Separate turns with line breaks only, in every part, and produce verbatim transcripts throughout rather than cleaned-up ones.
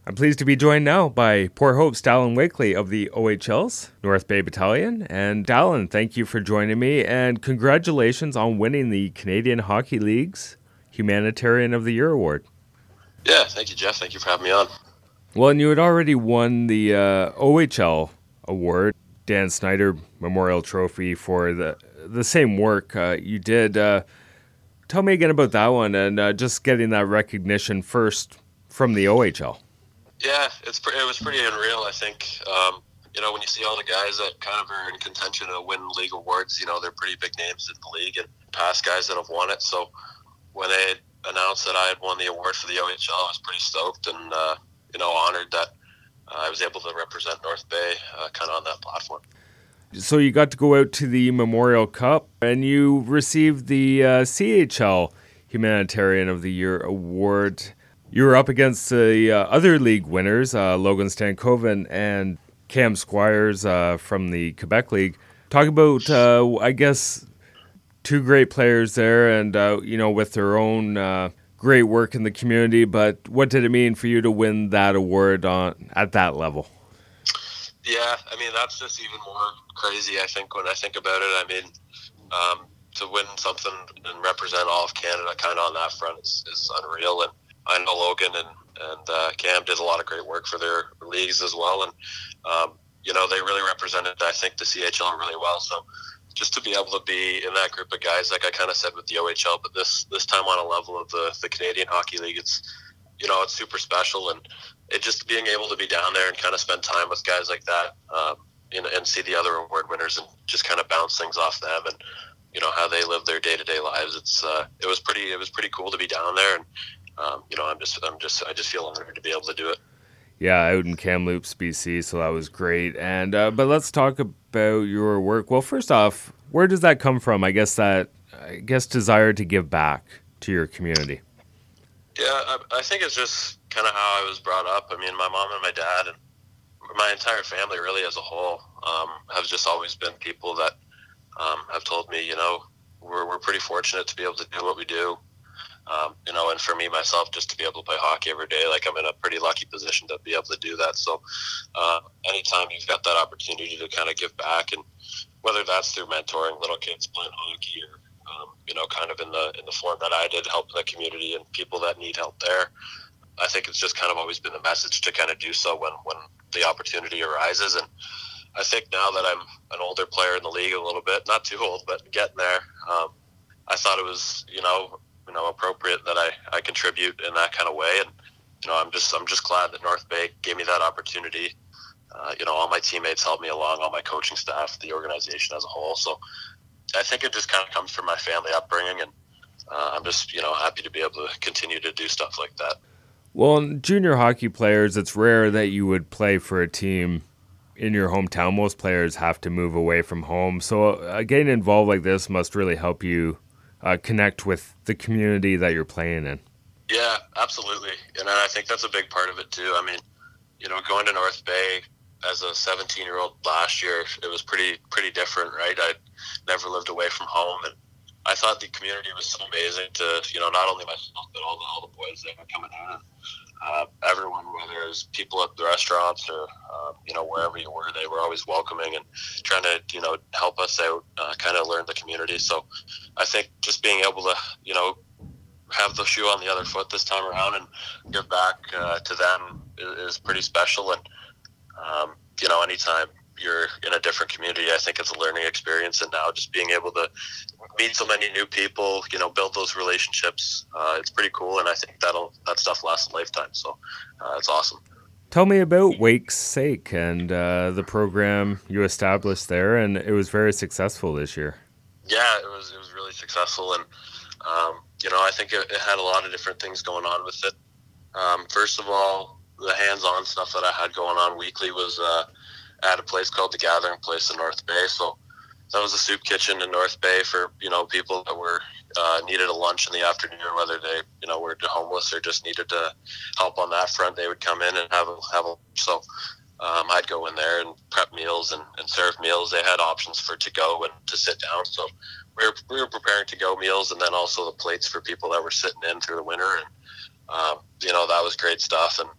I'm pleased to be joined now by Port Hope's Dallin Wakely of the O H L's North Bay Battalion. And Dallin, thank you for joining me, and congratulations on winning the Canadian Hockey League's Humanitarian of the Year award.
Yeah, thank you, Jeff. Thank you for having me on.
Well, and you had already won the uh, O H L award, Dan Snyder Memorial Trophy, for the the same work uh, you did. Uh, tell me again about that one, and uh, just getting that recognition first from the O H L.
Yeah, it's it was pretty unreal, I think. Um, you know, when you see all the guys that kind of are in contention to win league awards, you know, they're pretty big names in the league and past guys that have won it. So when they announced that I had won the award for the O H L, I was pretty stoked and, uh, you know, honored that uh, I was able to represent North Bay uh, kind of on that platform.
So you got to go out to the Memorial Cup and you received the uh, C H L Humanitarian of the Year award. You were up against the uh, other league winners, uh, Logan Stankoven and Cam Squires uh, from the Quebec League. Talk about, uh, I guess, two great players there and, uh, you know, with their own uh, great work in the community. But what did it mean for you to win that award on at that level?
Yeah, I mean, that's just even more crazy, I think, when I think about it. I mean, um, to win something and represent all of Canada kind of on that front is, is unreal. And I know Logan and, and uh, Cam did a lot of great work for their leagues as well. And, um, you know, they really represented, I think, the C H L really well. So just to be able to be in that group of guys, like I kind of said with the O H L, but this this time on a level of the, the Canadian Hockey League, it's, you know, it's super special. And it just being able to be down there and kind of spend time with guys like that um, and, and see the other award winners and just kind of bounce things off them and, you know, how they live their day-to-day lives. It's uh, it was pretty it was pretty cool to be down there. And Um, you know, I'm just, I'm just, I just feel honored to be able to do it.
Yeah, out in Kamloops, B C, so that was great. And uh, but let's talk about your work. Well, first off, where does that come from? I guess that, I guess, desire to give back to your community.
Yeah, I, I think it's just kind of how I was brought up. I mean, my mom and my dad and my entire family, really as a whole, um, have just always been people that um, have told me, you know, we're we're pretty fortunate to be able to do what we do. Um, you know, and for me, myself, just to be able to play hockey every day, like I'm in a pretty lucky position to be able to do that. So uh, anytime you've got that opportunity to kind of give back, and whether that's through mentoring little kids playing hockey or, um, you know, kind of in the in the form that I did, helping the community and people that need help there, I think it's just kind of always been the message to kind of do so when, when the opportunity arises. And I think now that I'm an older player in the league a little bit, not too old, but getting there, um, I thought it was, you know, you know, appropriate that I, I contribute in that kind of way. And, you know, I'm just, I'm just glad that North Bay gave me that opportunity. Uh, you know, all my teammates helped me along, all my coaching staff, the organization as a whole. So I think it just kind of comes from my family upbringing. And uh, I'm just, you know, happy to be able to continue to do stuff like that.
Well, junior hockey players, it's rare that you would play for a team in your hometown. Most players have to move away from home. So uh, getting involved like this must really help you Uh, connect with the community that you're playing in.
Yeah, absolutely. And I think that's a big part of it too. I mean, you know, going to North Bay as a seventeen-year-old last year, it was pretty pretty different, right? I'd never lived away from home, and I thought the community was so amazing to, you know, not only myself, but all the, all the boys that were coming in. Uh, everyone, whether it was people at the restaurants or, uh, you know, wherever you were, they were always welcoming and trying to, you know, help us out, uh, kind of learn the community. So I think just being able to, you know, have the shoe on the other foot this time around and give back uh, to them is, is pretty special. And, um, you know, anytime you're in a different community, I think it's a learning experience. And now just being able to meet so many new people, you know, build those relationships, uh, it's pretty cool. And I think that'll, that stuff lasts a lifetime. So uh, it's awesome.
Tell me about Wake's Sake and uh, the program you established there, and it was very successful this year.
Yeah, it was, it was really successful. And, um, you know, I think it, it had a lot of different things going on with it. Um, first of all, the hands-on stuff that I had going on weekly was, uh, at a place called the Gathering Place in North Bay. So that was a soup kitchen in North Bay for, you know, people that were uh, needed a lunch in the afternoon, whether they, you know, were homeless or just needed to help on that front. They would come in and have a, have a so um, I'd go in there and prep meals and, and serve meals. They had options for to go and to sit down. So we were, we were preparing to go meals, and then also the plates for people that were sitting in through the winter. And, um, you know, that was great stuff. And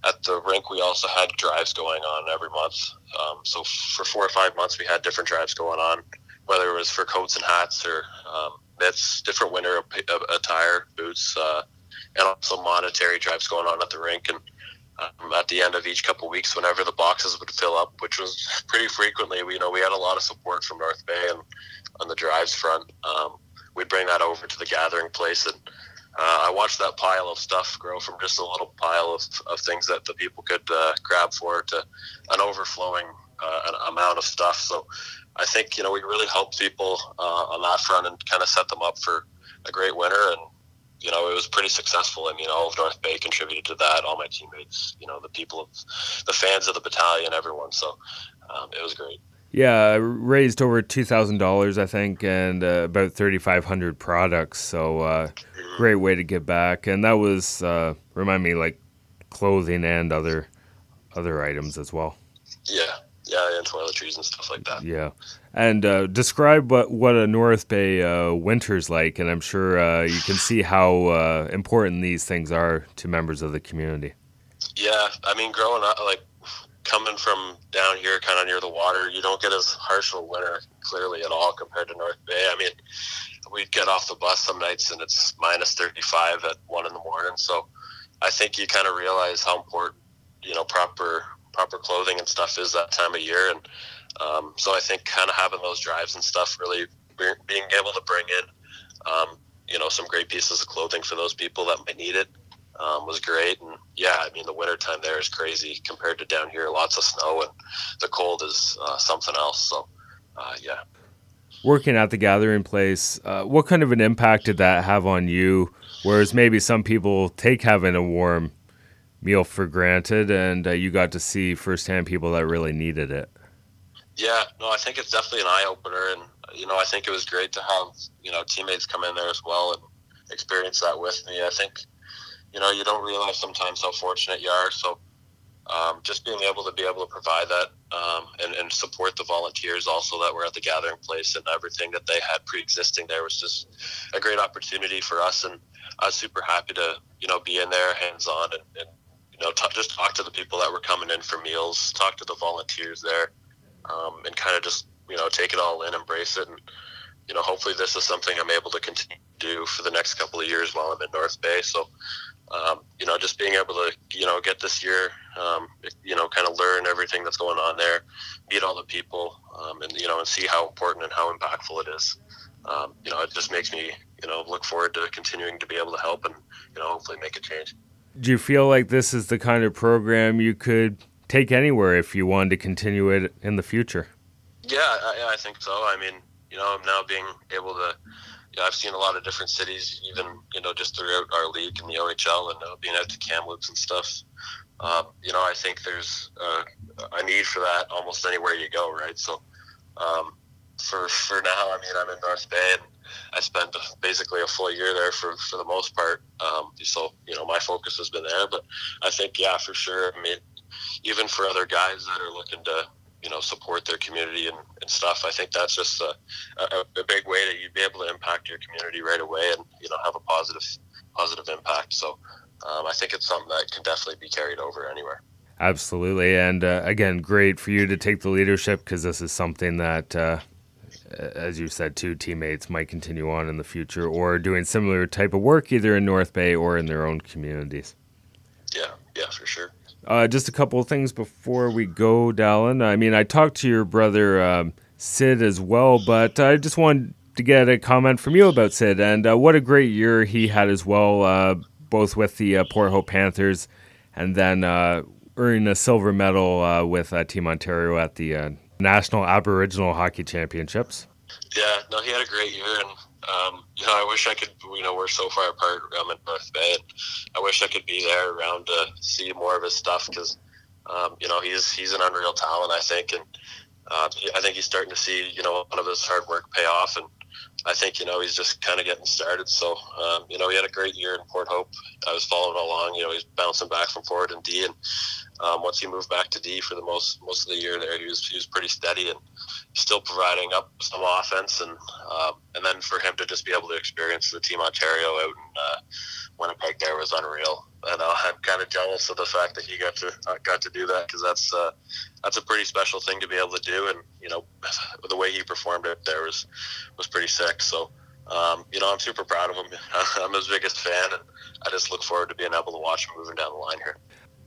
at the rink, we also had drives going on every month. Um, so for four or five months, we had different drives going on, whether it was for coats and hats or um, mitts, different winter attire, boots, uh, and also monetary drives going on at the rink. And um, at the end of each couple of weeks, whenever the boxes would fill up, which was pretty frequently, we, you know, we had a lot of support from North Bay and on the drives front. Um, we'd bring that over to the gathering place, and uh, I watched that pile of stuff grow from just a little pile of, of things that the people could uh, grab for to an overflowing uh, an amount of stuff. So I think, you know, we really helped people uh, on that front and kind of set them up for a great winter. And, you know, it was pretty successful. I mean, all of North Bay contributed to that, all my teammates, you know, the people, of the fans of the battalion, everyone. So um, it was great.
Yeah, raised over two thousand dollars, I think, and uh, about thirty-five hundred products. So uh, mm-hmm. Great way to give back. And that was, uh, remind me, like clothing and other other items as well.
Yeah, yeah, and toiletries and stuff like that.
Yeah. And uh, describe what, what a North Bay uh, winter's like, and I'm sure uh, you can see how uh, important these things are to members of the community.
Yeah, I mean, growing up, like, coming from down here kind of near the water, you don't get as harsh of a winter clearly at all compared to North Bay. I mean, we'd get off the bus some nights and it's minus thirty-five at one in the morning. So I think you kind of realize how important, you know, proper proper clothing and stuff is that time of year. And um, so I think kind of having those drives and stuff, really being able to bring in, um, you know, some great pieces of clothing for those people that might need it. Um, was great. And yeah, I mean, the winter time there is crazy compared to down here. Lots of snow, and the cold is uh, something else. So uh, yeah.
Working at the gathering place, uh, what kind of an impact did that have on you? Whereas maybe some people take having a warm meal for granted, and uh, you got to see firsthand people that really needed it.
Yeah, no, I think it's definitely an eye opener. And, you know, I think it was great to have, you know, teammates come in there as well and experience that with me. I think, you know, you don't realize sometimes how fortunate you are. So um, just being able to be able to provide that um, and, and support the volunteers also that were at the gathering place and everything that they had pre-existing there was just a great opportunity for us. And I was super happy to, you know, be in there hands-on and, and you know, t- just talk to the people that were coming in for meals, talk to the volunteers there, um, and kind of just, you know, take it all in, embrace it. And, you know, hopefully this is something I'm able to continue to do for the next couple of years while I'm in North Bay. So, Um, you know, just being able to, you know, get this year, um, you know, kind of learn everything that's going on there, meet all the people, um, and, you know, and see how important and how impactful it is. Um, you know, it just makes me, you know, look forward to continuing to be able to help and, you know, hopefully make a change.
Do you feel like this is the kind of program you could take anywhere if you wanted to continue it in the future?
Yeah, I, I think so. I mean, you know, I'm now being able to, yeah, I've seen a lot of different cities, even, you know, just throughout our league in the O H L and uh, being out to Kamloops and stuff. Um, you know, I think there's uh, a need for that almost anywhere you go, right? So um, for for now, I mean, I'm in North Bay and I spent basically a full year there for, for the most part. Um, so, you know, my focus has been there. But I think, yeah, for sure, I mean, even for other guys that are looking to, you know, support their community and, and stuff. I think that's just a, a, a big way that you'd be able to impact your community right away and, you know, have a positive, positive impact. So um, I think it's something that can definitely be carried over anywhere.
Absolutely. And uh, again, great for you to take the leadership because this is something that, uh, as you said, too, teammates might continue on in the future or doing similar type of work either in North Bay or in their own communities.
Yeah, yeah, for sure.
Uh, just a couple of things before we go, Dallin. I mean, I talked to your brother um, Sid as well, but I just wanted to get a comment from you about Sid and uh, what a great year he had as well, uh, both with the uh, Port Hope Panthers and then uh, earning a silver medal uh, with uh, Team Ontario at the uh, National Aboriginal Hockey Championships.
Yeah, no, he had a great year, and um, you know, I wish I could. You know, we're so far apart. I'm in North Bay, and I wish I could be there around to see more of his stuff because, um, you know, he's he's an unreal talent, I think, and uh, he, I think he's starting to see, you know, a lot of his hard work pay off, and I think, you know, he's just kind of getting started. So, um, you know, he had a great year in Port Hope. I was following along. You know, he's bouncing back from forward and D, and um, once he moved back to D for the most most of the year there, he was he was pretty steady and still providing up some offense. And um, and then for him to just be able to experience the Team Ontario out in uh, Winnipeg there was unreal. And uh, I'm kind of jealous of the fact that he got to uh, got to do that, because that's uh, that's a pretty special thing to be able to do. And you know, the way he performed it there was was pretty sick. So um, you know, I'm super proud of him. I'm his biggest fan, and I just look forward to being able to watch him moving down the line here.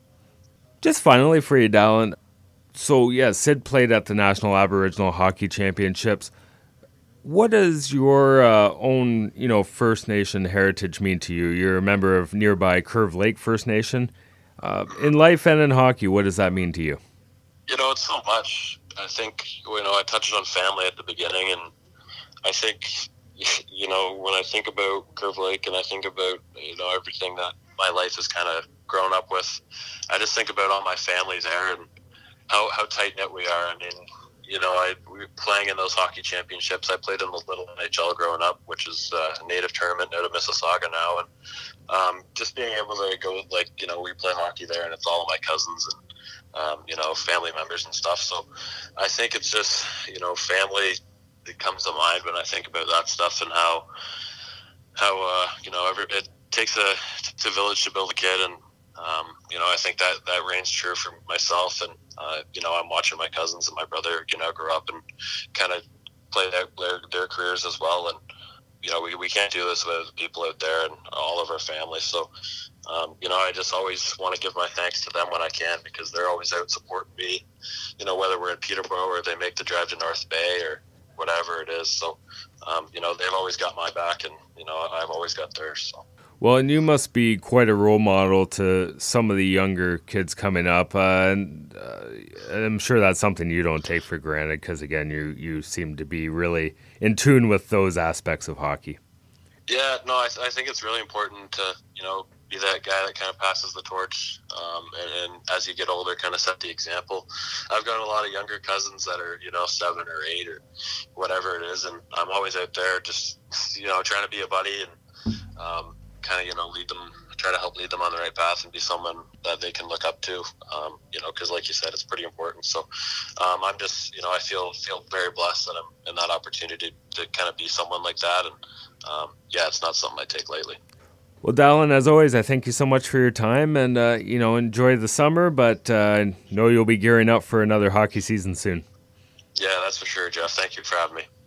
Just finally for you, Dallin. So yeah, Sid played at the National Aboriginal Hockey Championships. What does your uh, own, you know, First Nation heritage mean to you? You're a member of nearby Curve Lake First Nation. Uh, in life and in hockey, what does that mean to you?
You know, it's so much. I think, you know, I touched on family at the beginning, and I think, you know, when I think about Curve Lake and I think about, you know, everything that my life has kind of grown up with, I just think about all my family there and how, how tight-knit we are. I mean, you know, I we were playing in those hockey championships. I played in the Little N H L growing up, which is uh, a native tournament out of Mississauga now. And um, just being able to go, like, you know, we play hockey there, and it's all of my cousins and, um, you know, family members and stuff. So I think it's just, you know, family that comes to mind when I think about that stuff, and how, how uh, you know, every, it takes a, takes a village to build a kid. And, um, you know, I think that, that reigns true for myself. And, Uh, you know, I'm watching my cousins and my brother, you know, grow up and kind of play their, their, their careers as well. And, you know, we, we can't do this with people out there and all of our family. So, um, you know, I just always want to give my thanks to them when I can, because they're always out supporting me, you know, whether we're in Peterborough or they make the drive to North Bay or whatever it is. So, um, you know, they've always got my back, and, you know, I've always got theirs. So.
Well, and you must be quite a role model to some of the younger kids coming up. Uh, and uh, I'm sure that's something you don't take for granted, because, again, you, you seem to be really in tune with those aspects of hockey.
Yeah, no, I, th- I think it's really important to, you know, be that guy that kind of passes the torch, um, and, and as you get older, kind of set the example. I've got a lot of younger cousins that are, you know, seven or eight or whatever it is, and I'm always out there just, you know, trying to be a buddy and, um, kind of, you know, lead them, try to help lead them on the right path and be someone that they can look up to, um, you know, because like you said, it's pretty important. So um, I'm just, you know, I feel feel very blessed that I'm in that opportunity to, to kind of be someone like that. And um, yeah, it's not something I take lightly.
Well, Dallin, as always, I thank you so much for your time, and, uh, you know, enjoy the summer, but uh, know you'll be gearing up for another hockey season soon.
Yeah, that's for sure, Jeff. Thank you for having me.